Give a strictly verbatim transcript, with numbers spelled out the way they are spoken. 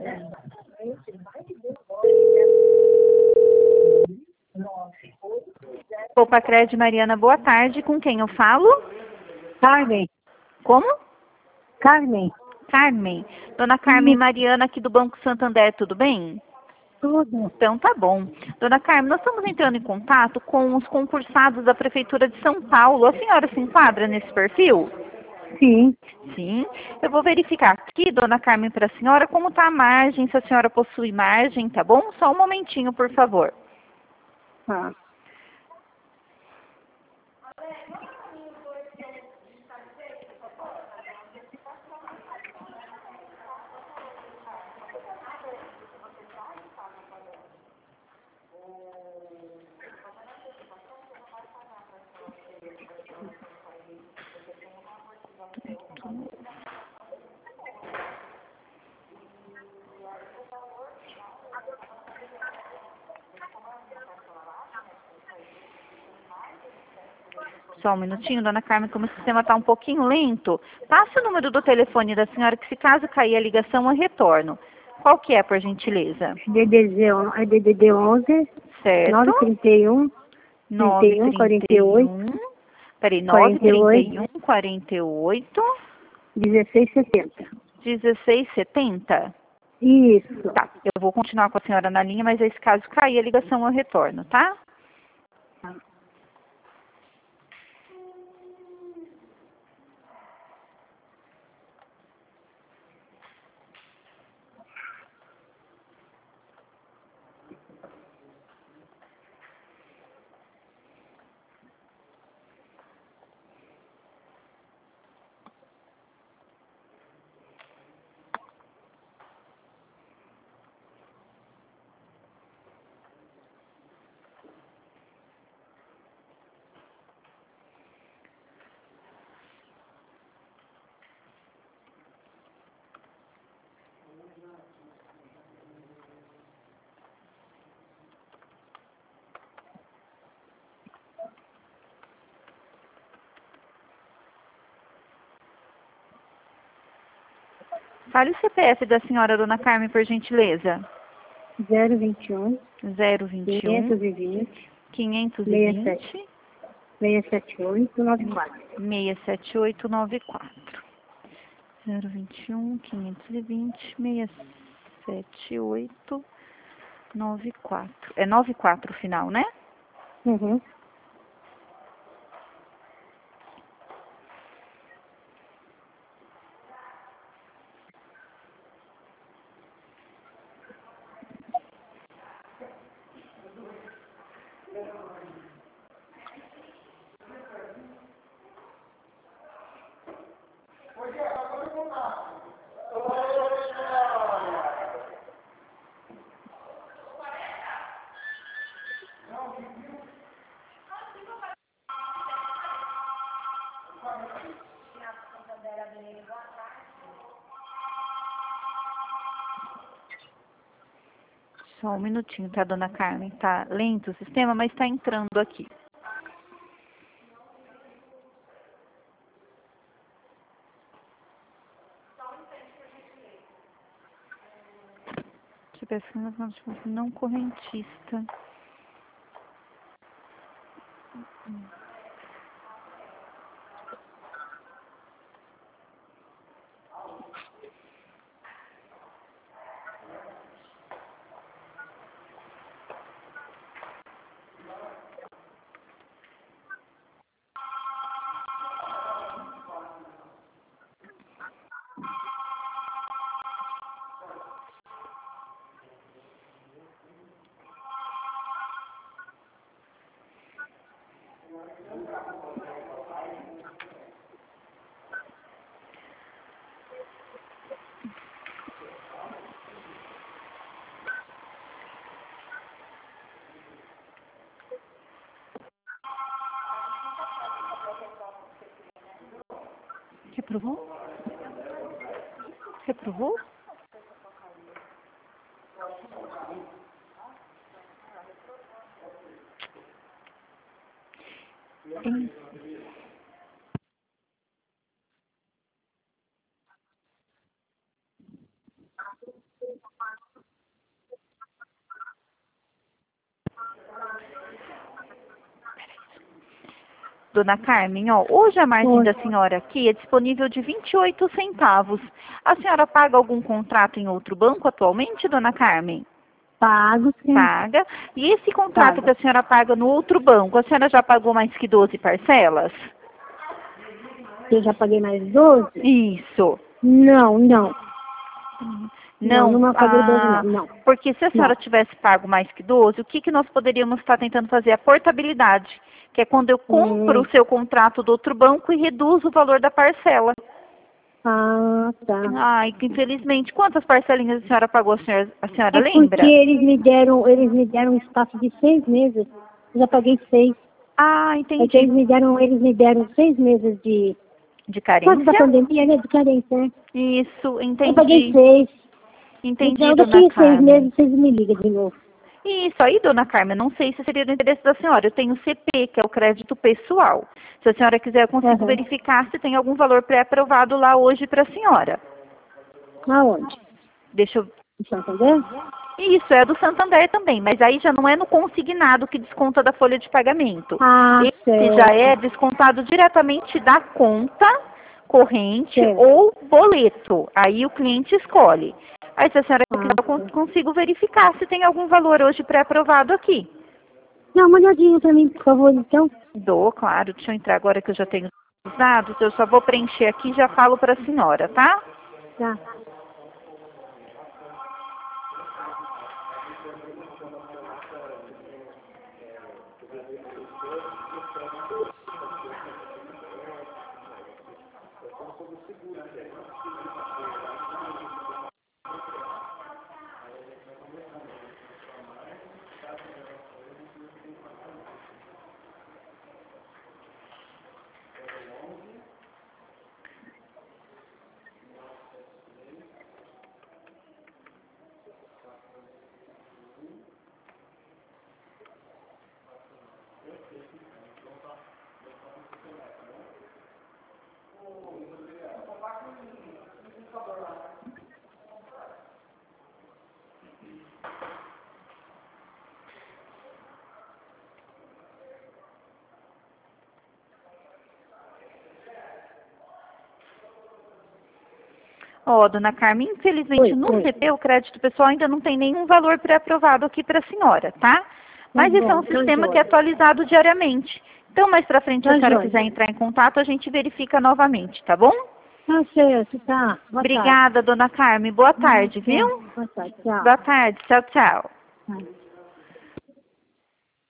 Opa, Cred Mariana, boa tarde. Com quem eu falo? Carmen. Como? Carmen. Carmen. Dona Carmen Mariana, aqui do Banco Santander, tudo bem? Tudo. Então tá bom. Dona Carmen, nós estamos entrando em contato com os concursados da Prefeitura de São Paulo. A senhora se enquadra nesse perfil? Sim. Sim. Eu vou verificar aqui, Dona Carmen, para a senhora, como está a margem, se a senhora possui margem, tá bom? Só um momentinho, por favor. Ah. Só um minutinho, Dona Carmen, como o sistema está um pouquinho lento. Passe o número do telefone da senhora, que se caso cair a ligação, eu retorno. Qual que é, por gentileza? D D D, é D D D onze, Certo. nove trinta e um, trinta e um, quarenta e oito, Peraí, nove trinta e um, quarenta e oito, dezesseis setenta. dezesseis setenta? Isso. Tá, eu vou continuar com a senhora na linha, mas esse caso cair a ligação, eu retorno, tá? Fale o C P F da senhora, Dona Carmen, por gentileza. zero vinte e um, zero vinte e um, quinhentos e vinte, quinhentos e vinte, seiscentos e setenta e oito, noventa e quatro. seiscentos e setenta e oito, noventa e quatro. zero vinte e um, quinhentos e vinte, seiscentos e setenta e oito, noventa e quatro. É noventa e quatro o final, né? Uhum. Só um minutinho, tá, Dona Carmen? Tá lento o sistema, mas tá entrando aqui. C P F não correntista. Reprovou? Reprovou? Em... Dona Carmen, ó, hoje a margem Oi. da senhora aqui é disponível de vinte e oito centavos. A senhora paga algum contrato em outro banco atualmente, Dona Carmen? Pago, sim. Paga. E esse contrato Paga. que a senhora paga no outro banco, a senhora já pagou mais que doze parcelas? Eu já paguei mais doze? Isso. Não, não. Não, não, não paguei doze, ah, não, não. porque se a senhora Não. tivesse pago mais que doze, o que, que nós poderíamos estar tentando fazer? A portabilidade, que é quando eu compro Hum. o seu contrato do outro banco e reduzo o valor da parcela. Ah, tá. Ai, que infelizmente, quantas parcelinhas a senhora pagou, a senhora, a senhora É lembra? porque eles me deram, eles me deram um espaço de seis meses. Eu já paguei seis. Ah, É que entendi. eles me deram, eles me deram seis meses de... De Por causa da carência? pandemia, né? De carência, né? Isso, Eu paguei entendi. seis. Entendi, Então, dona daqui a seis Carmen. meses, vocês me ligam de novo. Isso aí, dona Carmen, não sei se seria do interesse da senhora. Eu tenho o C P, que é o crédito pessoal. Se a senhora quiser, eu consigo Uhum. verificar se tem algum valor pré-aprovado lá hoje para a senhora. Aonde? Deixa eu... Em Santander? Isso, é do Santander também, mas aí já não é no consignado que desconta da folha de pagamento. Ah, Esse já é certo. descontado diretamente da conta corrente Certo. ou boleto. Aí o cliente escolhe. Aí se a senhora Ah, quiser, eu con- certo. consigo verificar se tem algum valor hoje pré-aprovado aqui. Dá uma olhadinha pra mim, por favor, então. Dou, claro. Deixa eu entrar agora que eu já tenho os dados. Eu só vou preencher aqui e já falo para a senhora, tá? Tá. Ó, dona Carmen, infelizmente Oi, no oi. C P o crédito pessoal ainda não tem nenhum valor pré-aprovado aqui para a senhora, tá? Mas Tá esse é bom, um tá sistema que é jóia. atualizado diariamente. Então, mais para frente, se a Tá senhora jóia. quiser entrar em contato, a gente verifica novamente, tá bom? Tá certo, tá. Boa tarde. Obrigada, dona Carmen. Boa tarde, viu? Boa tarde, tchau. Boa tarde. Tchau, tchau. Tá.